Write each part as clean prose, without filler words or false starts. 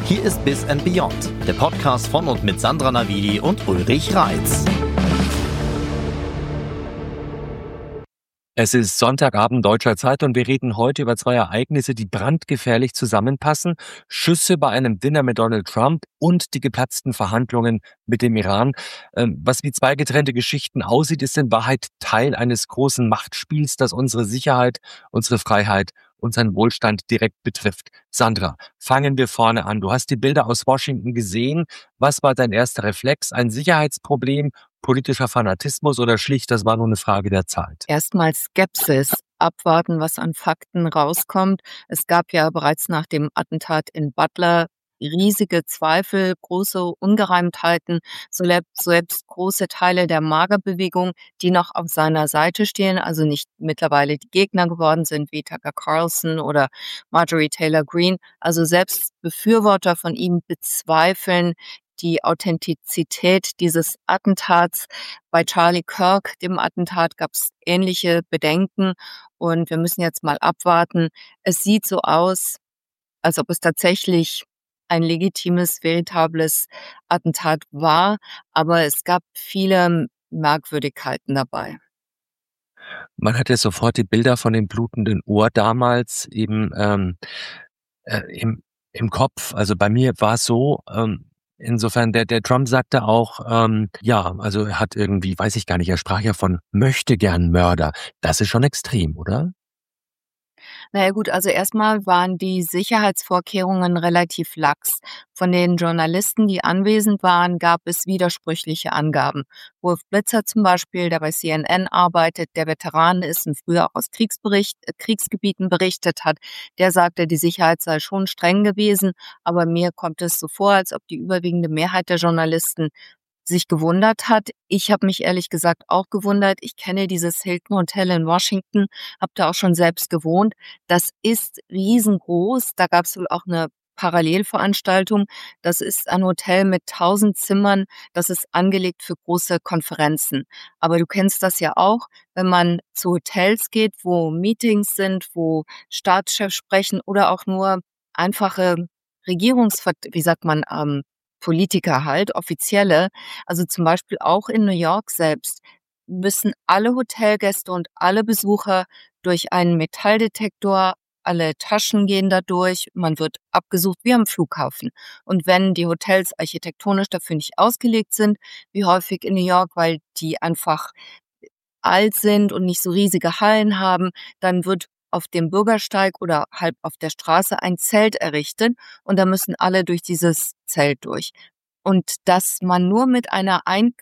Hier ist Biz and Beyond, der Podcast von und mit Sandra Navidi und Ulrich Reitz. Es ist Sonntagabend deutscher Zeit und wir reden heute über zwei Ereignisse, die brandgefährlich zusammenpassen. Schüsse bei einem Dinner mit Donald Trump und die geplatzten Verhandlungen mit dem Iran. Was wie zwei getrennte Geschichten aussieht, ist in Wahrheit Teil eines großen Machtspiels, das unsere Sicherheit, unsere Freiheit, unseren Wohlstand direkt betrifft. Sandra, fangen wir vorne an. Du hast die Bilder aus Washington gesehen. Was war dein erster Reflex? Ein Sicherheitsproblem, politischer Fanatismus oder schlicht, das war nur eine Frage der Zeit? Erstmal Skepsis, abwarten, was an Fakten rauskommt. Es gab ja bereits nach dem Attentat in Butler riesige Zweifel, große Ungereimtheiten, selbst große Teile der MAGA-Bewegung, die noch auf seiner Seite stehen, also nicht mittlerweile die Gegner geworden sind, wie Tucker Carlson oder Marjorie Taylor Greene. Also selbst Befürworter von ihm bezweifeln die Authentizität dieses Attentats. Bei Charlie Kirk, dem Attentat, gab es ähnliche Bedenken und wir müssen jetzt mal abwarten. Es sieht so aus, als ob es tatsächlich ein legitimes, veritables Attentat war, aber es gab viele Merkwürdigkeiten dabei. Man hatte sofort die Bilder von dem blutenden Ohr damals eben im Kopf. Also bei mir war es so, insofern, der Trump sagte auch, ja, also er hat irgendwie, weiß ich gar nicht, er sprach ja von möchtegern Mörder. Das ist schon extrem, oder? Na ja gut, also erstmal waren die Sicherheitsvorkehrungen relativ lax. Von den Journalisten, die anwesend waren, gab es widersprüchliche Angaben. Wolf Blitzer zum Beispiel, der bei CNN arbeitet, der Veteran ist und früher auch aus Kriegsgebieten berichtet hat, der sagte, die Sicherheit sei schon streng gewesen, aber mir kommt es so vor, als ob die überwiegende Mehrheit der Journalisten sich gewundert hat. Ich habe mich ehrlich gesagt auch gewundert. Ich kenne dieses Hilton Hotel in Washington, habe da auch schon selbst gewohnt. Das ist riesengroß. Da gab es wohl auch eine Parallelveranstaltung. Das ist ein Hotel mit 1000 Zimmern. Das ist angelegt für große Konferenzen. Aber du kennst das ja auch, wenn man zu Hotels geht, wo Meetings sind, wo Staatschefs sprechen oder auch nur einfache Politiker halt, offizielle, also zum Beispiel auch in New York selbst, müssen alle Hotelgäste und alle Besucher durch einen Metalldetektor, alle Taschen gehen da durch, man wird abgesucht wie am Flughafen. Und wenn die Hotels architektonisch dafür nicht ausgelegt sind, wie häufig in New York, weil die einfach alt sind und nicht so riesige Hallen haben, dann wird auf dem Bürgersteig oder halb auf der Straße ein Zelt errichtet und da müssen alle durch dieses Zelt durch. Und dass man nur mit einer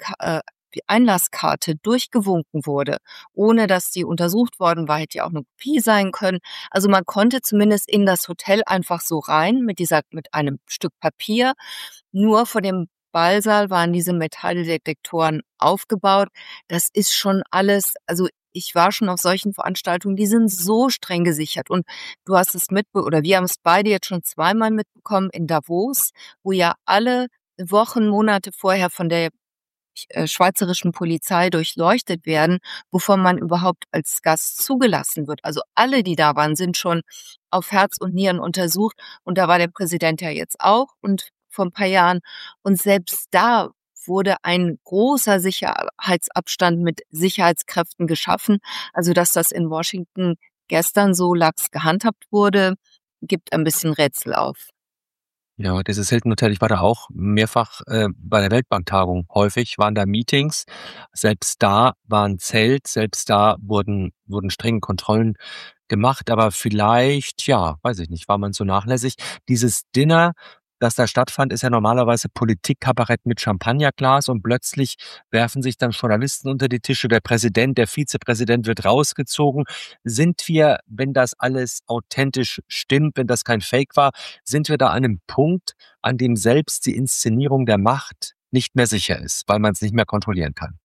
Einlasskarte durchgewunken wurde, ohne dass die untersucht worden war, hätte ja auch eine Kopie sein können. Also man konnte zumindest in das Hotel einfach so rein mit einem Stück Papier. Nur vor dem Ballsaal waren diese Metalldetektoren aufgebaut. Das ist schon alles, also ich war schon auf solchen Veranstaltungen, die sind so streng gesichert. Und du hast es oder wir haben es beide jetzt schon zweimal mitbekommen in Davos, wo ja alle Wochen, Monate vorher von der schweizerischen Polizei durchleuchtet werden, bevor man überhaupt als Gast zugelassen wird. Also alle, die da waren, sind schon auf Herz und Nieren untersucht. Und da war der Präsident ja jetzt auch und vor ein paar Jahren. Und selbst da wurde ein großer Sicherheitsabstand mit Sicherheitskräften geschaffen. Also dass das in Washington gestern so lax gehandhabt wurde, gibt ein bisschen Rätsel auf. Ja, dieses Hilton Hotel, ich war da auch mehrfach bei der Weltbanktagung. Häufig waren da Meetings. Selbst da war ein Zelt, selbst da wurden strenge Kontrollen gemacht. Aber vielleicht, ja, weiß ich nicht, war man so nachlässig. Dieses Dinner, das da stattfand, ist ja normalerweise Politikkabarett mit Champagnerglas und plötzlich werfen sich dann Journalisten unter die Tische. Der Präsident, der Vizepräsident wird rausgezogen. Sind wir, wenn das alles authentisch stimmt, wenn das kein Fake war, sind wir da an einem Punkt, an dem selbst die Inszenierung der Macht nicht mehr sicher ist, weil man es nicht mehr kontrollieren kann?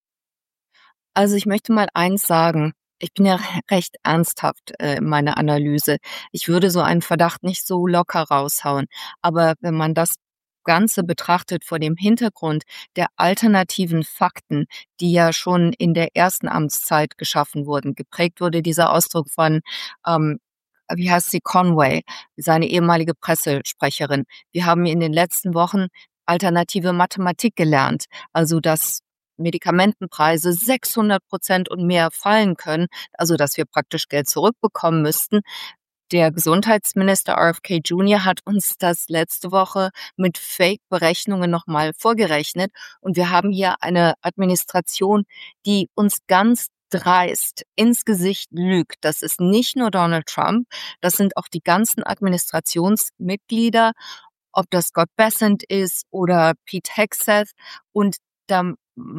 Also ich möchte mal eins sagen. Ich bin ja recht ernsthaft in meiner Analyse. Ich würde so einen Verdacht nicht so locker raushauen. Aber wenn man das Ganze betrachtet vor dem Hintergrund der alternativen Fakten, die ja schon in der ersten Amtszeit geschaffen wurden, geprägt wurde dieser Ausdruck von ähm, wie heißt sie, Conway, seine ehemalige Pressesprecherin. Wir haben in den letzten Wochen alternative Mathematik gelernt, also dass Medikamentenpreise 600% und mehr fallen können, also dass wir praktisch Geld zurückbekommen müssten. Der Gesundheitsminister RFK Jr. hat uns das letzte Woche mit Fake-Berechnungen nochmal vorgerechnet. Und wir haben hier eine Administration, die uns ganz dreist ins Gesicht lügt. Das ist nicht nur Donald Trump, das sind auch die ganzen Administrationsmitglieder, ob das Scott Bessent ist oder Pete Hegseth. Und da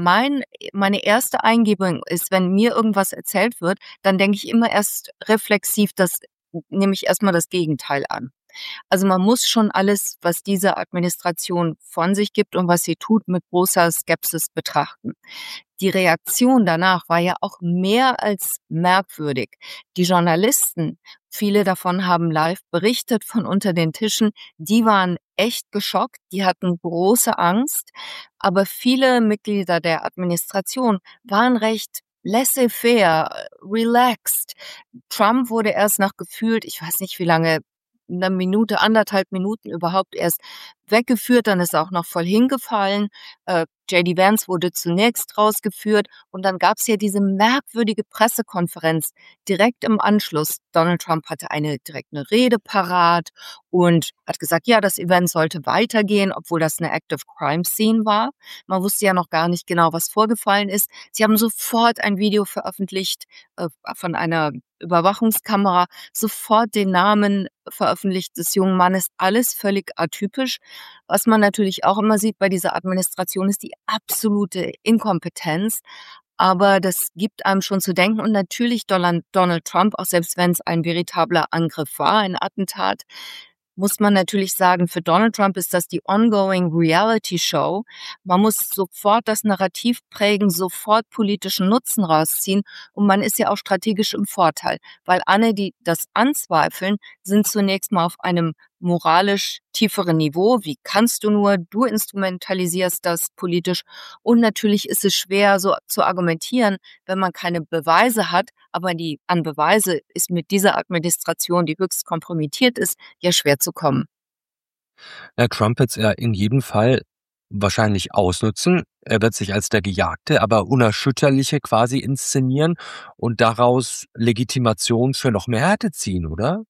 meine erste Eingebung ist, wenn mir irgendwas erzählt wird, dann denke ich immer erst reflexiv, nehme ich erstmal das Gegenteil an. Also man muss schon alles, was diese Administration von sich gibt und was sie tut, mit großer Skepsis betrachten. Die Reaktion danach war ja auch mehr als merkwürdig. Die Journalisten, viele davon haben live berichtet von unter den Tischen, die waren echt geschockt, die hatten große Angst, aber viele Mitglieder der Administration waren recht laissez-faire, relaxed. Trump wurde erst nach gefühlt, ich weiß nicht wie lange, 'ne Minute, 1,5 Minuten überhaupt erst weggeführt, dann ist er auch noch voll hingefallen. J.D. Vance wurde zunächst rausgeführt und dann gab's ja diese merkwürdige Pressekonferenz direkt im Anschluss. Donald Trump hatte direkt eine Rede parat und hat gesagt, ja, das Event sollte weitergehen, obwohl das eine Active Crime Scene war. Man wusste ja noch gar nicht genau, was vorgefallen ist. Sie haben sofort ein Video veröffentlicht, von einer Überwachungskamera, sofort den Namen veröffentlicht des jungen Mannes, alles völlig atypisch. Was man natürlich auch immer sieht bei dieser Administration, ist die absolute Inkompetenz. Aber das gibt einem schon zu denken. Und natürlich Donald Trump, auch selbst wenn es ein veritabler Angriff war, ein Attentat, muss man natürlich sagen, für Donald Trump ist das die ongoing Reality Show. Man muss sofort das Narrativ prägen, sofort politischen Nutzen rausziehen und man ist ja auch strategisch im Vorteil, weil alle, die das anzweifeln, sind zunächst mal auf einem moralisch tieferen Niveau. Wie kannst du nur? Du instrumentalisierst das politisch und natürlich ist es schwer so zu argumentieren, wenn man keine Beweise hat, aber an Beweise ist mit dieser Administration, die höchst kompromittiert ist, ja schwer zu kommen. Trump wird's ja in jedem Fall wahrscheinlich ausnutzen. Er wird sich als der Gejagte, aber Unerschütterliche quasi inszenieren und daraus Legitimation für noch mehr Härte ziehen, oder?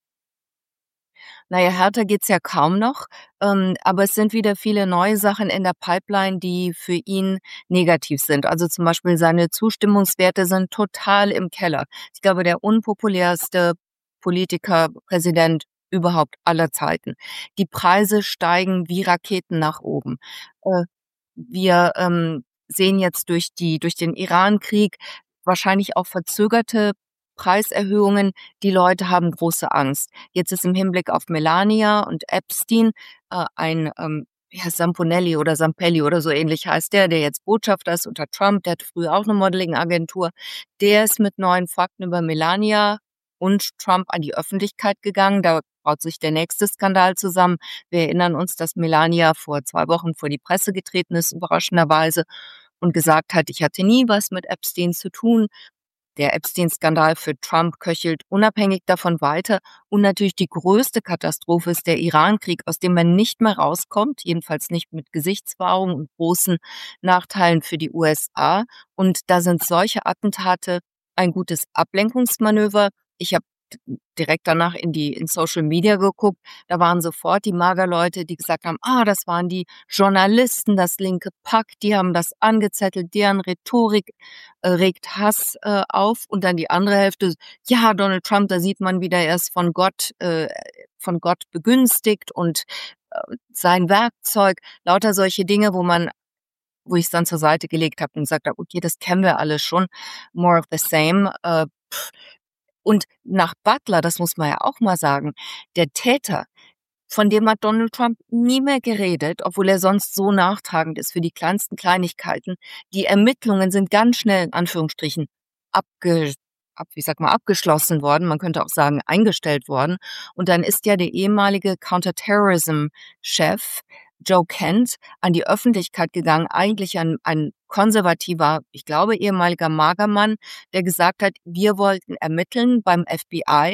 Na ja, härter geht's ja kaum noch, aber es sind wieder viele neue Sachen in der Pipeline, die für ihn negativ sind. Also zum Beispiel seine Zustimmungswerte sind total im Keller. Ich glaube, der unpopulärste Politiker, Präsident überhaupt aller Zeiten. Die Preise steigen wie Raketen nach oben. Äh, Wir sehen jetzt durch den Irankrieg wahrscheinlich auch verzögerte Preiserhöhungen. Die Leute haben große Angst. Jetzt ist im Hinblick auf Melania und Epstein ja, Samponelli oder Sampelli oder so ähnlich heißt der jetzt Botschafter ist unter Trump, der hatte früher auch eine Modeling-Agentur. Der ist mit neuen Fakten über Melania und Trump an die Öffentlichkeit gegangen. Da braut sich der nächste Skandal zusammen. Wir erinnern uns, dass Melania vor 2 Wochen vor die Presse getreten ist, überraschenderweise, und gesagt hat, ich hatte nie was mit Epstein zu tun. Der Epstein-Skandal für Trump köchelt unabhängig davon weiter. Und natürlich die größte Katastrophe ist der Irankrieg, aus dem man nicht mehr rauskommt, jedenfalls nicht mit Gesichtswahrung und großen Nachteilen für die USA. Und da sind solche Attentate ein gutes Ablenkungsmanöver. Ich habe direkt danach in Social Media geguckt. Da waren sofort die Magerleute, die gesagt haben, das waren die Journalisten, das linke Pack, die haben das angezettelt, deren Rhetorik regt Hass auf. Und dann die andere Hälfte, ja, Donald Trump, da sieht man wieder, er ist von Gott begünstigt und sein Werkzeug, lauter solche Dinge, wo ich es dann zur Seite gelegt habe und gesagt habe, okay, das kennen wir alle schon, more of the same. Und nach Butler, das muss man ja auch mal sagen, der Täter, von dem hat Donald Trump nie mehr geredet, obwohl er sonst so nachtragend ist für die kleinsten Kleinigkeiten. Die Ermittlungen sind ganz schnell in Anführungsstrichen abgeschlossen worden. Man könnte auch sagen, eingestellt worden. Und dann ist ja der ehemalige Counterterrorism-Chef Joe Kent an die Öffentlichkeit gegangen, eigentlich ein konservativer, ich glaube ehemaliger Magermann, der gesagt hat, wir wollten ermitteln beim FBI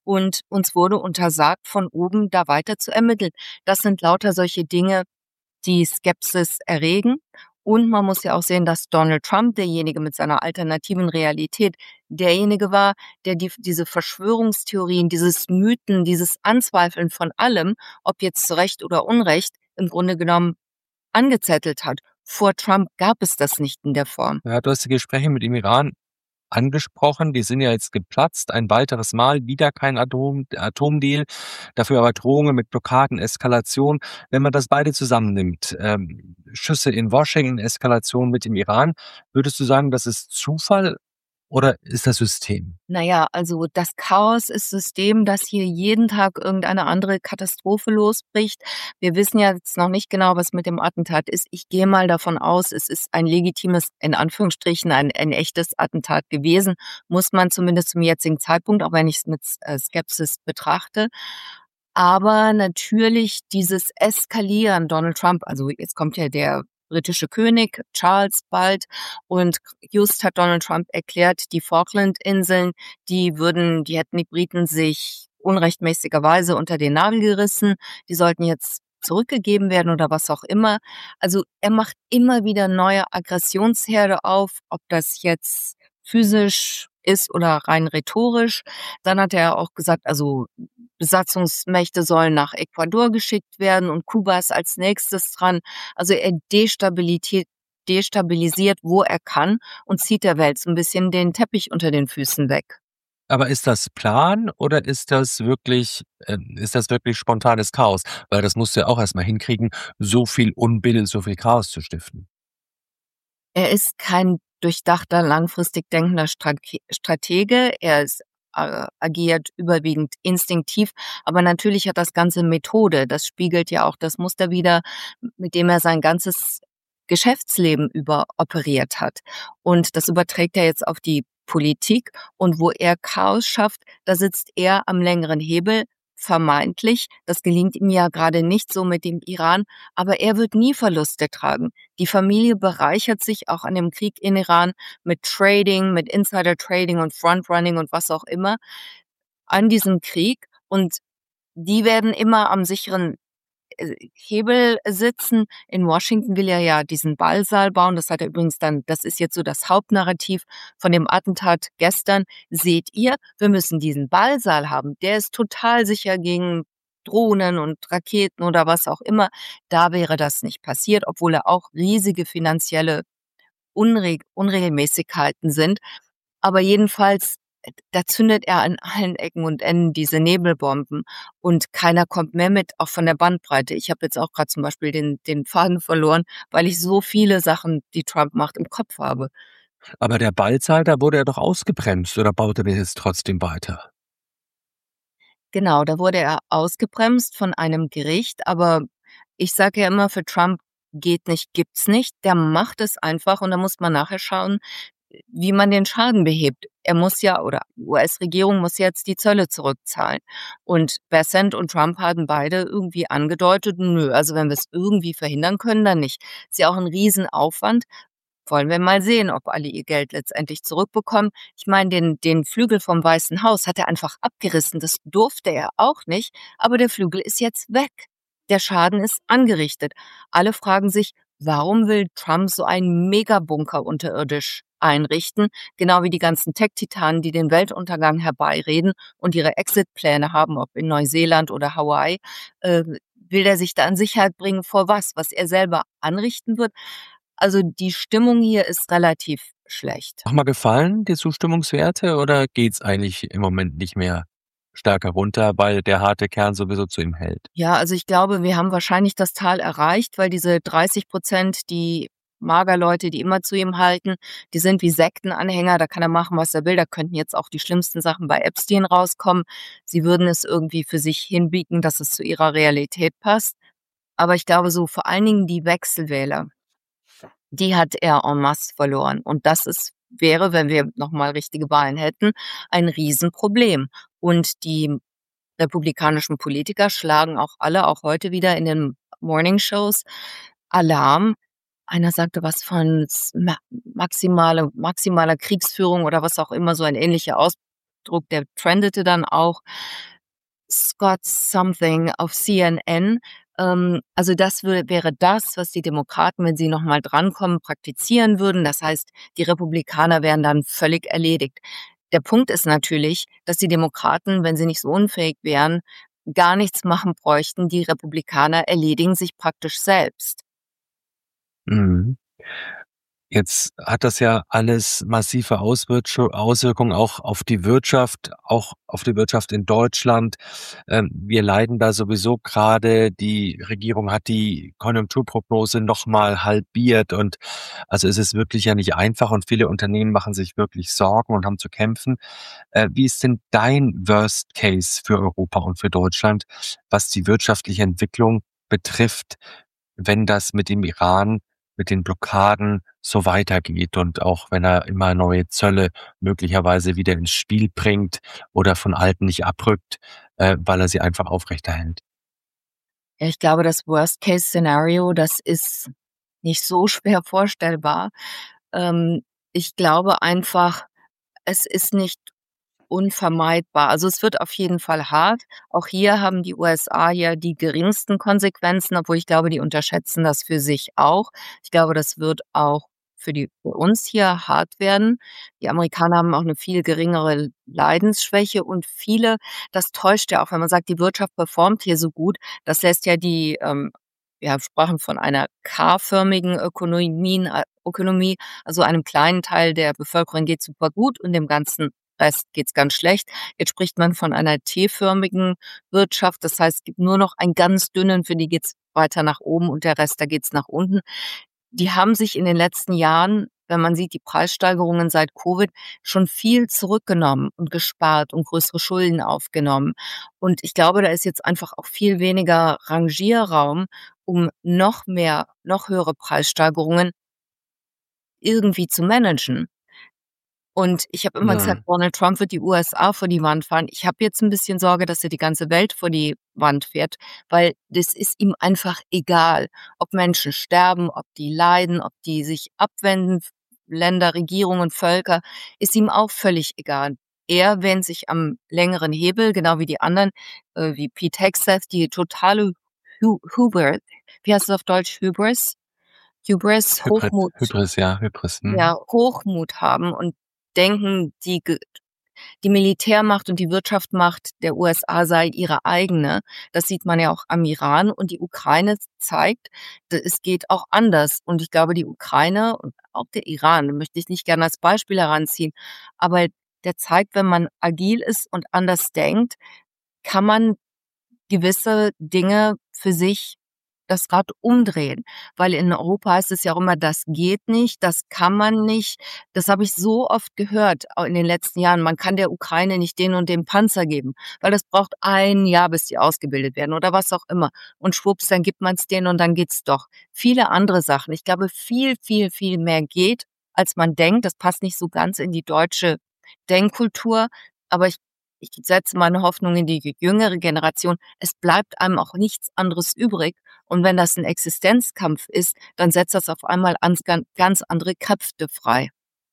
und uns wurde untersagt, von oben da weiter zu ermitteln. Das sind lauter solche Dinge, die Skepsis erregen. Und man muss ja auch sehen, dass Donald Trump, derjenige mit seiner alternativen Realität, derjenige war, der diese Verschwörungstheorien, dieses Mythen, dieses Anzweifeln von allem, ob jetzt zu Recht oder Unrecht, im Grunde genommen angezettelt hat. Vor Trump gab es das nicht in der Form. Ja, du hast die Gespräche mit dem Iran angesprochen. Die sind ja jetzt geplatzt. Ein weiteres Mal wieder kein Atomdeal. Dafür aber Drohungen mit Blockaden, Eskalation. Wenn man das beide zusammennimmt, Schüsse in Washington, Eskalation mit dem Iran, würdest du sagen, das ist Zufall oder ist das System? Naja, also das Chaos ist System, dass hier jeden Tag irgendeine andere Katastrophe losbricht. Wir wissen ja jetzt noch nicht genau, was mit dem Attentat ist. Ich gehe mal davon aus, es ist ein legitimes, in Anführungsstrichen, ein echtes Attentat gewesen, muss man zumindest zum jetzigen Zeitpunkt, auch wenn ich es mit Skepsis betrachte. Aber natürlich dieses Eskalieren, Donald Trump, also jetzt kommt ja der britische König Charles bald und just hat Donald Trump erklärt, die Falklandinseln, die hätten die Briten sich unrechtmäßigerweise unter den Nagel gerissen, die sollten jetzt zurückgegeben werden oder was auch immer. Also er macht immer wieder neue Aggressionsherde auf, ob das jetzt physisch ist oder rein rhetorisch. Dann hat er auch gesagt, also Besatzungsmächte sollen nach Ecuador geschickt werden und Kuba ist als nächstes dran. Also er destabilisiert, wo er kann und zieht der Welt so ein bisschen den Teppich unter den Füßen weg. Aber ist das Plan oder ist das wirklich spontanes Chaos? Weil das musst du ja auch erst mal hinkriegen, so viel Unbill, so viel Chaos zu stiften. Er ist kein durchdachter, langfristig denkender Stratege. Agiert überwiegend instinktiv, aber natürlich hat das Ganze Methode. Das spiegelt ja auch das Muster wider, mit dem er sein ganzes Geschäftsleben über operiert hat. Und das überträgt er jetzt auf die Politik. Und wo er Chaos schafft, da sitzt er am längeren Hebel, vermeintlich. Das gelingt ihm ja gerade nicht so mit dem Iran, aber er wird nie Verluste tragen. Die Familie bereichert sich auch an dem Krieg in Iran mit Trading, mit Insider-Trading und Frontrunning und was auch immer an diesem Krieg. Und die werden immer am sicheren Hebel sitzen. In Washington will er ja diesen Ballsaal bauen. Das hat er übrigens das ist jetzt so das Hauptnarrativ von dem Attentat gestern. Seht ihr, wir müssen diesen Ballsaal haben. Der ist total sicher gegen Drohnen und Raketen oder was auch immer. Da wäre das nicht passiert, obwohl er auch riesige finanzielle Unregelmäßigkeiten sind. Aber jedenfalls, da zündet er an allen Ecken und Enden diese Nebelbomben und keiner kommt mehr mit, auch von der Bandbreite. Ich habe jetzt auch gerade zum Beispiel den Faden verloren, weil ich so viele Sachen, die Trump macht, im Kopf habe. Aber der Ballsaal, da wurde er doch ausgebremst oder baut er den jetzt trotzdem weiter? Genau, da wurde er ausgebremst von einem Gericht, aber ich sage ja immer, für Trump geht nicht, gibt's nicht. Der macht es einfach und da muss man nachher schauen, wie man den Schaden behebt. Er muss ja, oder die US-Regierung muss jetzt die Zölle zurückzahlen. Und Bessent und Trump haben beide irgendwie angedeutet, nö, also wenn wir es irgendwie verhindern können, dann nicht. Ist ja auch ein Riesenaufwand. Wollen wir mal sehen, ob alle ihr Geld letztendlich zurückbekommen. Ich meine, den Flügel vom Weißen Haus hat er einfach abgerissen. Das durfte er auch nicht. Aber der Flügel ist jetzt weg. Der Schaden ist angerichtet. Alle fragen sich, warum will Trump so einen Megabunker unterirdisch einrichten? Genau wie die ganzen Tech-Titanen, die den Weltuntergang herbeireden und ihre Exit-Pläne haben, ob in Neuseeland oder Hawaii. Will er sich da in Sicherheit bringen vor was? Was er selber anrichten wird? Also die Stimmung hier ist relativ schlecht. Noch mal gefallen, die Zustimmungswerte, oder geht's eigentlich im Moment nicht mehr stärker runter, weil der harte Kern sowieso zu ihm hält? Ja, also ich glaube, wir haben wahrscheinlich das Tal erreicht, weil diese 30%, die Magerleute, die immer zu ihm halten, die sind wie Sektenanhänger, da kann er machen, was er will. Da könnten jetzt auch die schlimmsten Sachen bei Epstein rauskommen. Sie würden es irgendwie für sich hinbiegen, dass es zu ihrer Realität passt. Aber ich glaube so vor allen Dingen die Wechselwähler, die hat er en masse verloren. Und wäre, wenn wir nochmal richtige Wahlen hätten, ein Riesenproblem. Und die republikanischen Politiker schlagen auch alle, auch heute wieder in den Morningshows, Alarm. Einer sagte was von maximaler Kriegsführung oder was auch immer, so ein ähnlicher Ausdruck, der trendete dann auch, Scott Something auf CNN. Also das wäre das, was die Demokraten, wenn sie noch mal drankommen, praktizieren würden. Das heißt, die Republikaner wären dann völlig erledigt. Der Punkt ist natürlich, dass die Demokraten, wenn sie nicht so unfähig wären, gar nichts machen bräuchten. Die Republikaner erledigen sich praktisch selbst. Mhm. Jetzt hat das ja alles massive Auswirkungen auch auf die Wirtschaft in Deutschland. Wir leiden da sowieso gerade. Die Regierung hat die Konjunkturprognose noch mal halbiert und also es ist wirklich ja nicht einfach und viele Unternehmen machen sich wirklich Sorgen und haben zu kämpfen. Wie ist denn dein Worst Case für Europa und für Deutschland, was die wirtschaftliche Entwicklung betrifft, wenn das mit dem Iran, mit den Blockaden so weitergeht und auch wenn er immer neue Zölle möglicherweise wieder ins Spiel bringt oder von alten nicht abrückt, weil er sie einfach aufrechterhält? Ja, ich glaube, das Worst-Case-Szenario, das ist nicht so schwer vorstellbar. Ähm, Ich glaube einfach, es ist nicht unvermeidbar. Also, es wird auf jeden Fall hart. Auch hier haben die USA ja die geringsten Konsequenzen, obwohl ich glaube, die unterschätzen das für sich auch. Ich glaube, das wird auch für uns hier hart werden. Die Amerikaner haben auch eine viel geringere Leidensschwäche und das täuscht ja auch, wenn man sagt, die Wirtschaft performt hier so gut. Das lässt ja wir sprachen von einer K-förmigen Ökonomie, also einem kleinen Teil der Bevölkerung geht super gut und dem ganzen Rest geht's ganz schlecht. Jetzt spricht man von einer T-förmigen Wirtschaft. Das heißt, es gibt nur noch einen ganz dünnen, für die geht's weiter nach oben und der Rest, da geht's nach unten. Die haben sich in den letzten Jahren, wenn man sieht, die Preissteigerungen seit Covid, schon viel zurückgenommen und gespart und größere Schulden aufgenommen. Und ich glaube, da ist jetzt einfach auch viel weniger Rangierraum, um noch höhere Preissteigerungen irgendwie zu managen. Und ich habe immer gesagt, Ja. Donald Trump wird die USA vor die Wand fahren. Ich habe jetzt 'n bisschen Sorge, dass er die ganze Welt vor die Wand fährt, weil das ist ihm einfach egal, ob Menschen sterben, ob die leiden, ob die sich abwenden, Länder, Regierungen, Völker, ist ihm auch völlig egal. Er wähnt sich am längeren Hebel, genau wie die anderen, wie Pete Hegseth, die totale Hubris, wie heißt es auf Deutsch, Hubris, Hochmut. Hybris. Ja, Mhm. Hochmut haben und denken, die Militärmacht und die Wirtschaftsmacht der USA sei ihre eigene. Das sieht man ja auch am Iran und die Ukraine zeigt, es geht auch anders. Und ich glaube, die Ukraine und auch der Iran, möchte ich nicht gerne als Beispiel heranziehen, aber der zeigt, wenn man agil ist und anders denkt, kann man gewisse Dinge für sich das Rad umdrehen. Weil in Europa heißt es ja auch immer: „Das geht nicht, das kann man nicht." Das habe ich so oft gehört, in den letzten Jahren. Man kann der Ukraine nicht den und den Panzer geben, weil das braucht ein Jahr, bis die ausgebildet werden oder was auch immer. Und schwupps, dann gibt man's denen und dann geht's doch. Viele andere Sachen. Ich glaube, viel, viel, viel mehr geht, als man denkt. Das passt nicht so ganz in die deutsche Denkkultur, aber ich setze meine Hoffnung in die jüngere Generation. Es bleibt einem auch nichts anderes übrig. Und wenn das 'n Existenzkampf ist, dann setzt das auf einmal ganz andere Kräfte frei.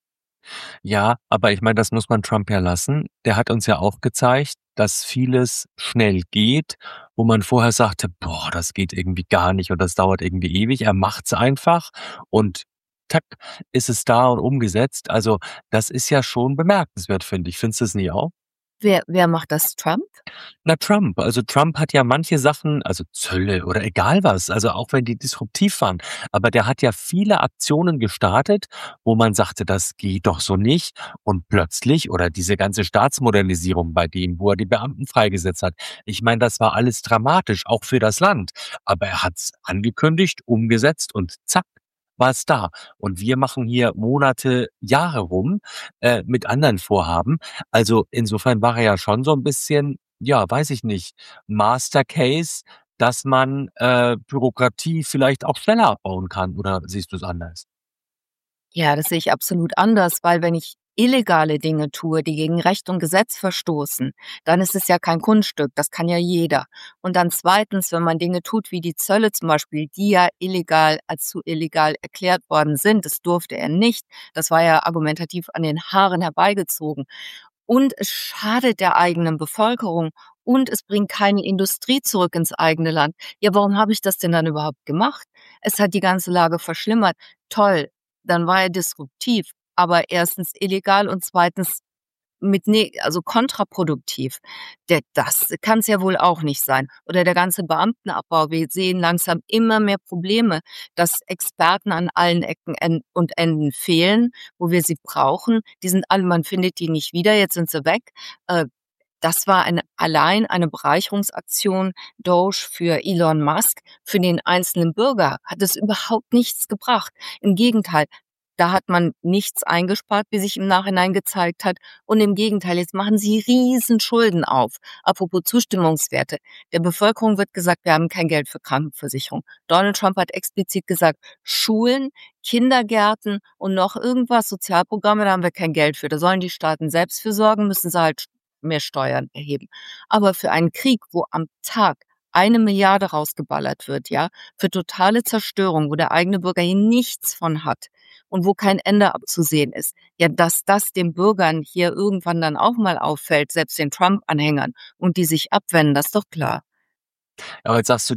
Ja, aber ich meine, das muss man Trump ja lassen. Der hat uns ja auch gezeigt, dass vieles schnell geht, wo man vorher sagte: „Boah, das geht irgendwie gar nicht und das dauert irgendwie ewig." Er macht's einfach und tack, ist es da und umgesetzt. Also, das ist ja schon bemerkenswert, finde ich. Findest du es nicht auch? Wer macht das? Trump? Na, Trump. Also, Trump hat ja manche Sachen, also Zölle oder egal was, also auch wenn die disruptiv waren, aber der hat ja viele Aktionen gestartet, wo man sagte: „Das geht doch so nicht." Und plötzlich oder diese ganze Staatsmodernisierung bei dem, wo er die Beamten freigesetzt hat. Ich meine, das war alles dramatisch, auch für das Land. Aber er hat's angekündigt, umgesetzt und zack, war's da. Und wir machen hier Monate, Jahre rum, mit anderen Vorhaben. Also, insofern war er ja schon so 'n bisschen, ja, weiß ich nicht, Master Case, dass man, Bürokratie vielleicht auch schneller abbauen kann, oder siehst du's anders? Ja, das sehe ich absolut anders, weil wenn ich illegale Dinge tue, die gegen Recht und Gesetz verstoßen, dann ist es ja kein Kunststück, das kann ja jeder. Und dann zweitens, wenn man Dinge tut wie die Zölle zum Beispiel, die ja als zu illegal erklärt worden sind, das durfte er nicht, das war ja argumentativ an den Haaren herbeigezogen. und es schadet der eigenen Bevölkerung und es bringt keine Industrie zurück ins eigene Land. Ja, warum habe ich das denn dann überhaupt gemacht? Es hat die ganze Lage verschlimmert. Toll, dann war er disruptiv, aber erstens illegal und zweitens also kontraproduktiv. Das kann es ja wohl auch nicht sein. Oder der ganze Beamtenabbau. Wir sehen langsam immer mehr Probleme, dass Experten an allen Ecken und Enden fehlen, wo wir sie brauchen. Man findet die nicht wieder, jetzt sind sie weg. Das war allein eine Bereicherungsaktion Doge für Elon Musk. Für den einzelnen Bürger hat es überhaupt nichts gebracht. Im Gegenteil, da hat man nichts eingespart, wie sich im Nachhinein gezeigt hat. Und im Gegenteil, jetzt machen sie riesen Schulden auf. Apropos Zustimmungswerte. Der Bevölkerung wird gesagt, wir haben kein Geld für Krankenversicherung. Donald Trump hat explizit gesagt, Schulen, Kindergärten und noch irgendwas, Sozialprogramme, da haben wir kein Geld für. Da sollen die Staaten selbst für sorgen, müssen sie halt mehr Steuern erheben. Aber für einen Krieg, wo am Tag 1 Milliarde rausgeballert wird, ja, für totale Zerstörung, wo der eigene Bürger hier nichts von hat und wo kein Ende abzusehen ist, ja, dass das den Bürgern hier irgendwann dann auch mal auffällt, selbst den Trump-Anhängern, und die sich abwenden, das ist doch klar. Aber jetzt sagst du,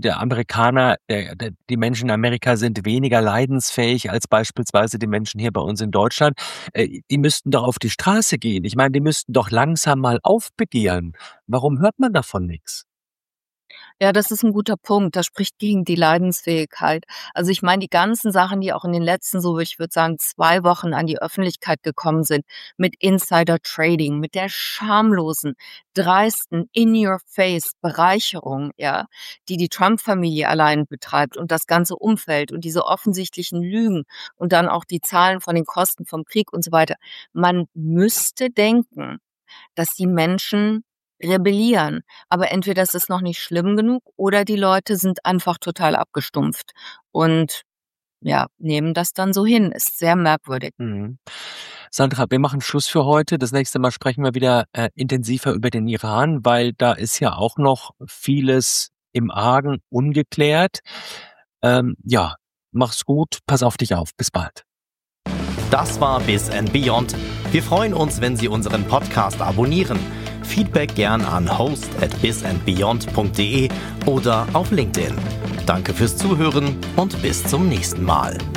die Menschen in Amerika sind weniger leidensfähig als beispielsweise die Menschen hier bei uns in Deutschland. Die müssten doch auf die Straße gehen. Ich meine, die müssten doch langsam mal aufbegehren. Warum hört man davon nichts? Ja, das ist ein guter Punkt. Das spricht gegen die Leidensfähigkeit. Also, ich meine, die ganzen Sachen, die auch in den letzten ich würde sagen, 2 Wochen an die Öffentlichkeit gekommen sind, mit Insider-Trading, mit der schamlosen, dreisten, In-your-face-Bereicherung, ja, die Trump-Familie allein betreibt und das ganze Umfeld und diese offensichtlichen Lügen und dann auch die Zahlen von den Kosten vom Krieg und so weiter. Man müsste denken, dass die Menschen rebellieren. Aber entweder ist es noch nicht schlimm genug oder die Leute sind einfach total abgestumpft und ja, nehmen das dann so hin. Ist sehr merkwürdig. Mhm. Sandra, wir machen Schluss für heute. Das nächste Mal sprechen wir wieder intensiver über den Iran, weil da ist ja auch noch vieles im Argen ungeklärt. Ja, mach's gut, pass auf dich auf. Bis bald. Das war Biz & Beyond. Wir freuen uns, wenn Sie unseren Podcast abonnieren. Feedback gern an host@bizandbeyond.de oder auf LinkedIn. Danke fürs Zuhören und bis zum nächsten Mal.